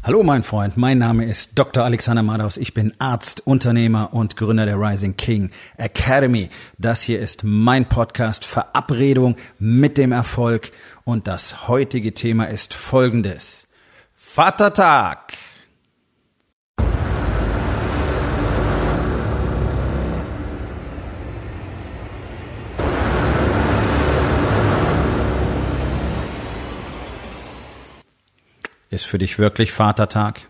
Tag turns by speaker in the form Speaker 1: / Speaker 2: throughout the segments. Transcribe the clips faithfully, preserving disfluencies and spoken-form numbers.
Speaker 1: Hallo mein Freund, mein Name ist Doktor Alexander Madaus. Ich bin Arzt, Unternehmer und Gründer der Rising King Academy. Das hier ist mein Podcast Verabredung mit dem Erfolg und das heutige Thema ist folgendes: Vatertag. Ist für dich wirklich Vatertag?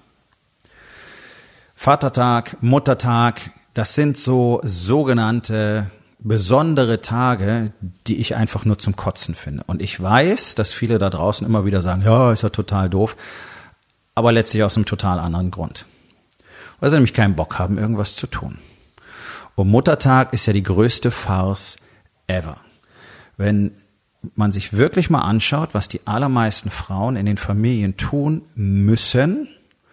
Speaker 1: Vatertag, Muttertag, das sind so sogenannte besondere Tage, die ich einfach nur zum Kotzen finde. Und ich weiß, dass viele da draußen immer wieder sagen, ja, ist ja total doof, aber letztlich aus einem total anderen Grund. Weil sie nämlich keinen Bock haben, irgendwas zu tun. Und Muttertag ist ja die größte Farce ever. Wenn man sich wirklich mal anschaut, was die allermeisten Frauen in den Familien tun müssen,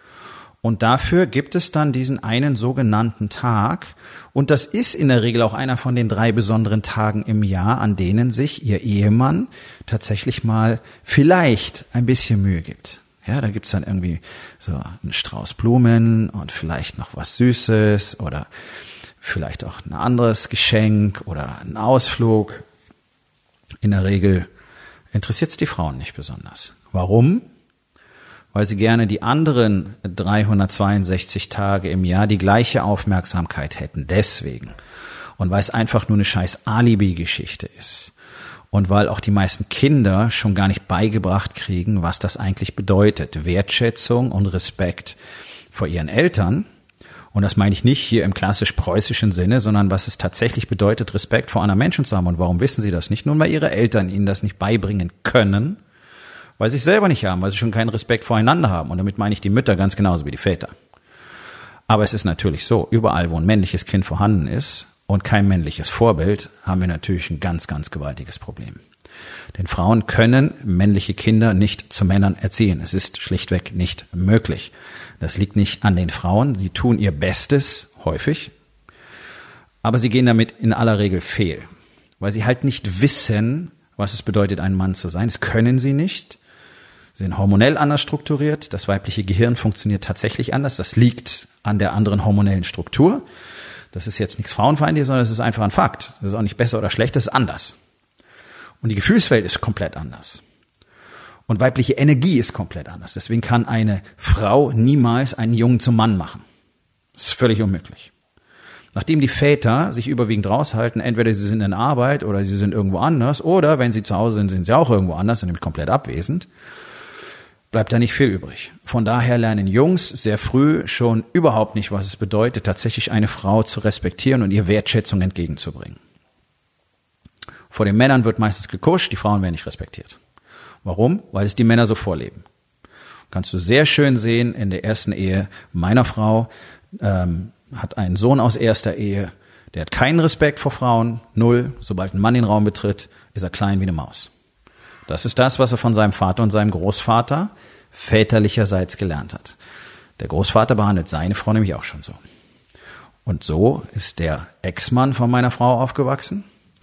Speaker 1: und dafür gibt es dann diesen einen sogenannten Tag, und das ist in der Regel auch einer von den drei besonderen Tagen im Jahr, an denen sich ihr Ehemann tatsächlich mal vielleicht ein bisschen Mühe gibt. Ja, da gibt's dann irgendwie so einen Strauß Blumen und vielleicht noch was Süßes oder vielleicht auch ein anderes Geschenk oder einen Ausflug. In der Regel interessiert es die Frauen nicht besonders. Warum? Weil sie gerne die anderen dreihundertzweiundsechzig Tage im Jahr die gleiche Aufmerksamkeit hätten. Deswegen. Und weil es einfach nur eine scheiß Alibi-Geschichte ist. Und weil auch die meisten Kinder schon gar nicht beigebracht kriegen, was das eigentlich bedeutet. Wertschätzung und Respekt vor ihren Eltern. Und das meine ich nicht hier im klassisch-preußischen Sinne, sondern was es tatsächlich bedeutet, Respekt vor anderen Menschen zu haben. Und warum wissen sie das nicht? Nun, weil ihre Eltern ihnen das nicht beibringen können, weil sie es selber nicht haben, weil sie schon keinen Respekt voreinander haben. Und damit meine ich die Mütter ganz genauso wie die Väter. Aber es ist natürlich so, überall, wo ein männliches Kind vorhanden ist und kein männliches Vorbild, haben wir natürlich ein ganz, ganz gewaltiges Problem. Denn Frauen können männliche Kinder nicht zu Männern erziehen. Es ist schlichtweg nicht möglich. Das liegt nicht an den Frauen. Sie tun ihr Bestes, häufig. Aber sie gehen damit in aller Regel fehl. Weil sie halt nicht wissen, was es bedeutet, ein Mann zu sein. Das können sie nicht. Sie sind hormonell anders strukturiert. Das weibliche Gehirn funktioniert tatsächlich anders. Das liegt an der anderen hormonellen Struktur. Das ist jetzt nichts Frauenfeindliches, sondern es ist einfach ein Fakt. Das ist auch nicht besser oder schlecht, das ist anders. Und die Gefühlswelt ist komplett anders. Und weibliche Energie ist komplett anders. Deswegen kann eine Frau niemals einen Jungen zum Mann machen. Das ist völlig unmöglich. Nachdem die Väter sich überwiegend raushalten, entweder sie sind in Arbeit oder sie sind irgendwo anders, oder wenn sie zu Hause sind, sind sie auch irgendwo anders, sind nämlich komplett abwesend, bleibt da nicht viel übrig. Von daher lernen Jungs sehr früh schon überhaupt nicht, was es bedeutet, tatsächlich eine Frau zu respektieren und ihr Wertschätzung entgegenzubringen. Vor den Männern wird meistens gekuscht, die Frauen werden nicht respektiert. Warum? Weil es die Männer so vorleben. Kannst du sehr schön sehen in der ersten Ehe meiner Frau, ähm, hat einen Sohn aus erster Ehe, der hat keinen Respekt vor Frauen, null. Sobald ein Mann den Raum betritt, ist er klein wie eine Maus. Das ist das, was er von seinem Vater und seinem Großvater väterlicherseits gelernt hat. Der Großvater behandelt seine Frau nämlich auch schon so. Und so ist der Ex-Mann von meiner Frau aufgewachsen.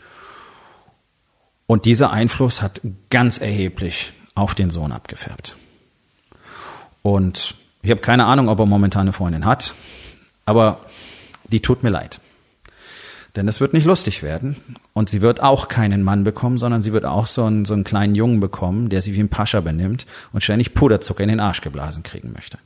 Speaker 1: Und dieser Einfluss hat ganz erheblich auf den Sohn abgefärbt. Und ich habe keine Ahnung, ob er momentan eine Freundin hat, aber die tut mir leid. Denn es wird nicht lustig werden und sie wird auch keinen Mann bekommen, sondern sie wird auch so einen, so einen kleinen Jungen bekommen, der sich wie ein Pascha benimmt und ständig Puderzucker in den Arsch geblasen kriegen möchte.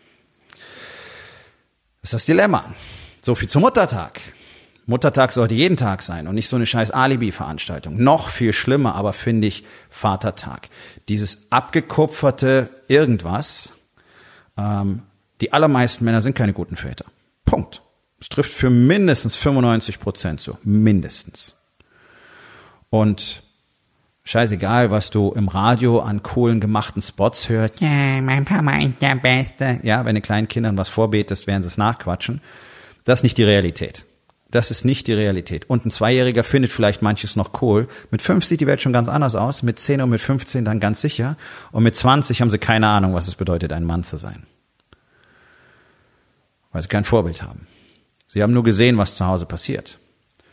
Speaker 1: Das ist das Dilemma. So viel zum Muttertag. Muttertag sollte jeden Tag sein und nicht so eine scheiß Alibi-Veranstaltung. Noch viel schlimmer aber finde ich Vatertag. Dieses abgekupferte Irgendwas. Ähm, die allermeisten Männer sind keine guten Väter. Punkt. Es trifft für mindestens fünfundneunzig Prozent zu. Mindestens. Und scheißegal, was du im Radio an coolen gemachten Spots hörst. Ja, mein Papa ist der Beste. Ja, wenn du kleinen Kindern was vorbetest, werden sie es nachquatschen. Das ist nicht die Realität. Das ist nicht die Realität. Und ein Zweijähriger findet vielleicht manches noch cool. Mit fünf sieht die Welt schon ganz anders aus. Mit zehn und mit fünfzehn dann ganz sicher. Und mit zwanzig haben sie keine Ahnung, was es bedeutet, ein Mann zu sein. Weil sie kein Vorbild haben. Sie haben nur gesehen, was zu Hause passiert.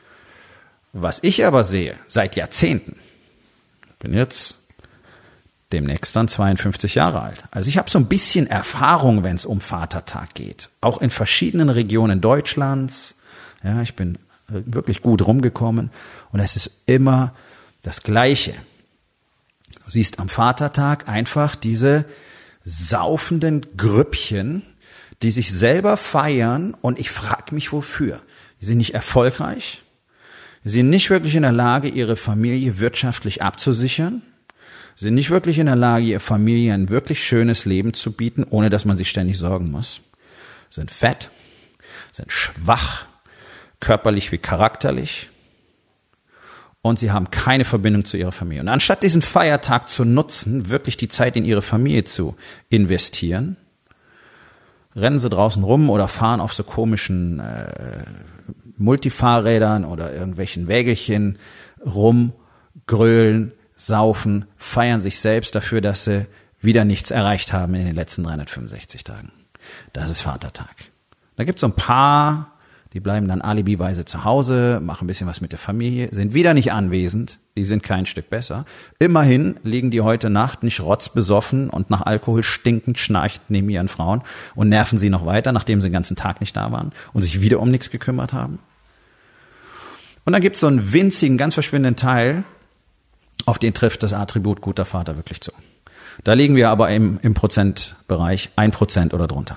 Speaker 1: Was ich aber sehe, seit Jahrzehnten, bin jetzt demnächst dann zweiundfünfzig Jahre alt. Also ich habe so ein bisschen Erfahrung, wenn es um Vatertag geht. Auch in verschiedenen Regionen Deutschlands. Ja, ich bin wirklich gut rumgekommen. Und es ist immer das Gleiche. Du siehst am Vatertag einfach diese saufenden Grüppchen, die sich selber feiern. Und ich frage mich, wofür. Die sind nicht erfolgreich. Sie sind nicht wirklich in der Lage, ihre Familie wirtschaftlich abzusichern. Sie sind nicht wirklich in der Lage, ihrer Familie ein wirklich schönes Leben zu bieten, ohne dass man sich ständig sorgen muss. Sie sind fett, sind schwach, körperlich wie charakterlich. Und sie haben keine Verbindung zu ihrer Familie. Und anstatt diesen Feiertag zu nutzen, wirklich die Zeit in ihre Familie zu investieren, rennen sie draußen rum oder fahren auf so komischen äh, Multifahrrädern oder irgendwelchen Wägelchen rum, grölen, saufen, feiern sich selbst dafür, dass sie wieder nichts erreicht haben in den letzten dreihundertfünfundsechzig Tagen. Das ist Vatertag. Da gibt es so ein paar, die bleiben dann alibiweise zu Hause, machen ein bisschen was mit der Familie, sind wieder nicht anwesend, die sind kein Stück besser. Immerhin liegen die heute Nacht nicht rotzbesoffen und nach Alkohol stinkend schnarchend neben ihren Frauen und nerven sie noch weiter, nachdem sie den ganzen Tag nicht da waren und sich wieder um nichts gekümmert haben. Und dann gibt es so einen winzigen, ganz verschwindenden Teil, auf den trifft das Attribut guter Vater wirklich zu. Da liegen wir aber im, im Prozentbereich ein Prozent oder drunter.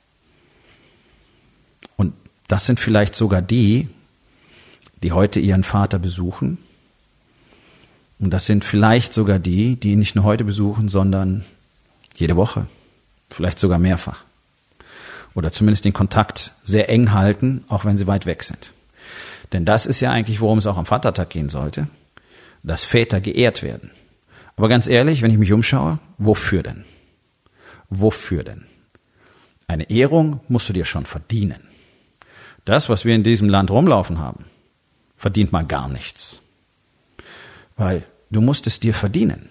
Speaker 1: Und das sind vielleicht sogar die, die heute ihren Vater besuchen. Und das sind vielleicht sogar die, die ihn nicht nur heute besuchen, sondern jede Woche, vielleicht sogar mehrfach. Oder zumindest den Kontakt sehr eng halten, auch wenn sie weit weg sind. Denn das ist ja eigentlich, worum es auch am Vatertag gehen sollte, dass Väter geehrt werden. Aber ganz ehrlich, wenn ich mich umschaue, wofür denn? Wofür denn? Eine Ehrung musst du dir schon verdienen. Das, was wir in diesem Land rumlaufen haben, verdient mal gar nichts. Weil du musst es dir verdienen.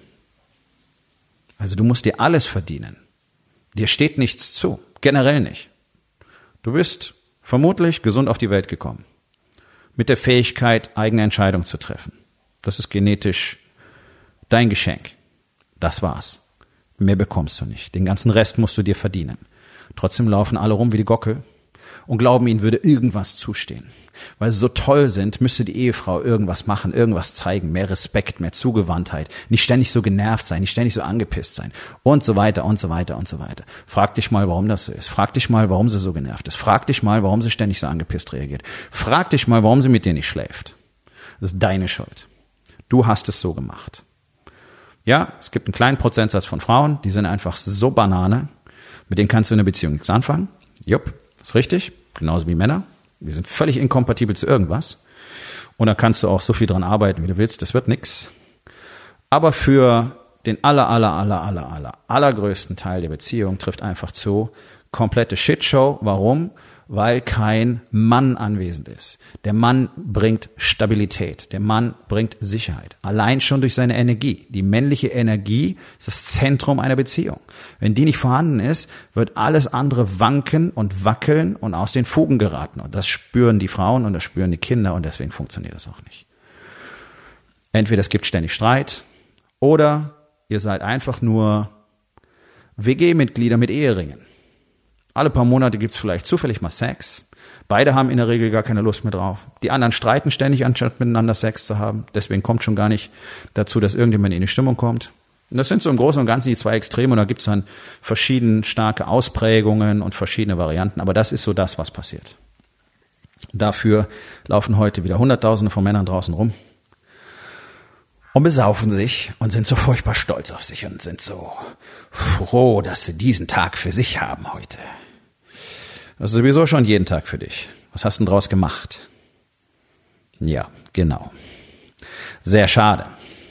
Speaker 1: Also du musst dir alles verdienen. Dir steht nichts zu. Generell nicht. Du bist vermutlich gesund auf die Welt gekommen. Mit der Fähigkeit, eigene Entscheidungen zu treffen. Das ist genetisch dein Geschenk. Das war's. Mehr bekommst du nicht. Den ganzen Rest musst du dir verdienen. Trotzdem laufen alle rum wie die Gockel und glauben, ihnen würde irgendwas zustehen. Weil sie so toll sind, müsste die Ehefrau irgendwas machen, irgendwas zeigen, mehr Respekt, mehr Zugewandtheit, nicht ständig so genervt sein, nicht ständig so angepisst sein und so weiter und so weiter und so weiter. Frag dich mal, warum das so ist. Frag dich mal, warum sie so genervt ist. Frag dich mal, warum sie ständig so angepisst reagiert. Frag dich mal, warum sie mit dir nicht schläft. Das ist deine Schuld. Du hast es so gemacht. Ja, es gibt einen kleinen Prozentsatz von Frauen, die sind einfach so Banane, mit denen kannst du in einer Beziehung nichts anfangen. Jupp, ist richtig, genauso wie Männer. Wir sind völlig inkompatibel zu irgendwas. Und da kannst du auch so viel dran arbeiten, wie du willst, das wird nix. Aber für den aller, aller, aller, aller, aller, allergrößten Teil der Beziehung trifft einfach zu, komplette Shitshow. Warum? Weil kein Mann anwesend ist. Der Mann bringt Stabilität. Der Mann bringt Sicherheit. Allein schon durch seine Energie. Die männliche Energie ist das Zentrum einer Beziehung. Wenn die nicht vorhanden ist, wird alles andere wanken und wackeln und aus den Fugen geraten. Und das spüren die Frauen und das spüren die Kinder und deswegen funktioniert das auch nicht. Entweder es gibt ständig Streit oder ihr seid einfach nur W G-Mitglieder mit Eheringen. Alle paar Monate gibt's vielleicht zufällig mal Sex. Beide haben in der Regel gar keine Lust mehr drauf. Die anderen streiten ständig, anstatt miteinander Sex zu haben. Deswegen kommt schon gar nicht dazu, dass irgendjemand in die Stimmung kommt. Und das sind so im Großen und Ganzen die zwei Extreme. Und da gibt's dann verschiedene starke Ausprägungen und verschiedene Varianten. Aber das ist so das, was passiert. Dafür laufen heute wieder Hunderttausende von Männern draußen rum und besaufen sich und sind so furchtbar stolz auf sich und sind so froh, dass sie diesen Tag für sich haben heute. Das ist sowieso schon jeden Tag für dich. Was hast du denn draus gemacht? Ja, genau. Sehr schade.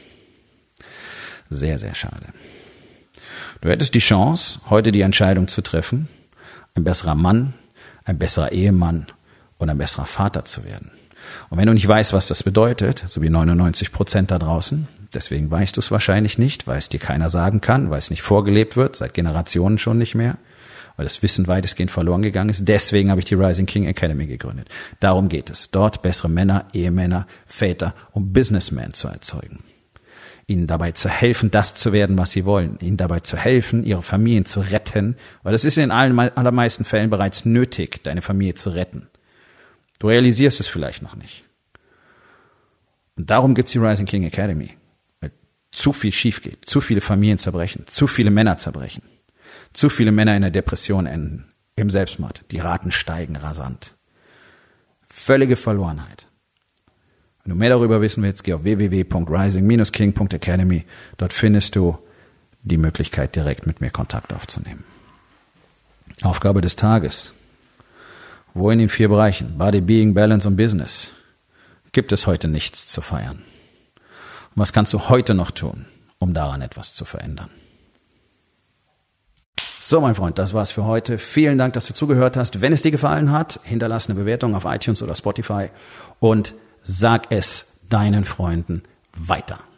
Speaker 1: Sehr, sehr schade. Du hättest die Chance, heute die Entscheidung zu treffen, ein besserer Mann, ein besserer Ehemann und ein besserer Vater zu werden. Und wenn du nicht weißt, was das bedeutet, so wie neunundneunzig Prozent da draußen, deswegen weißt du es wahrscheinlich nicht, weil es dir keiner sagen kann, weil es nicht vorgelebt wird, seit Generationen schon nicht mehr, weil das Wissen weitestgehend verloren gegangen ist. Deswegen habe ich die Rising King Academy gegründet. Darum geht es, dort bessere Männer, Ehemänner, Väter und Businessmen zu erzeugen. ihnen dabei zu helfen, das zu werden, was sie wollen, ihnen dabei zu helfen, ihre Familien zu retten, weil das ist in allen, allermeisten Fällen bereits nötig, deine Familie zu retten. Du realisierst es vielleicht noch nicht. Und darum gibt's die Rising King Academy. Weil zu viel schief geht, zu viele Familien zerbrechen, zu viele Männer zerbrechen, zu viele Männer in der Depression enden, im Selbstmord. Die Raten steigen rasant. Völlige Verlorenheit. Wenn du mehr darüber wissen willst, geh auf w w w punkt rising dash king punkt academy. Dort findest du die Möglichkeit, direkt mit mir Kontakt aufzunehmen. Aufgabe des Tages. Wo in den vier Bereichen Body, Being, Balance und Business gibt es heute nichts zu feiern? Und was kannst du heute noch tun, um daran etwas zu verändern? So, mein Freund, das war's für heute. Vielen Dank, dass du zugehört hast. Wenn es dir gefallen hat, hinterlass eine Bewertung auf iTunes oder Spotify und sag es deinen Freunden weiter.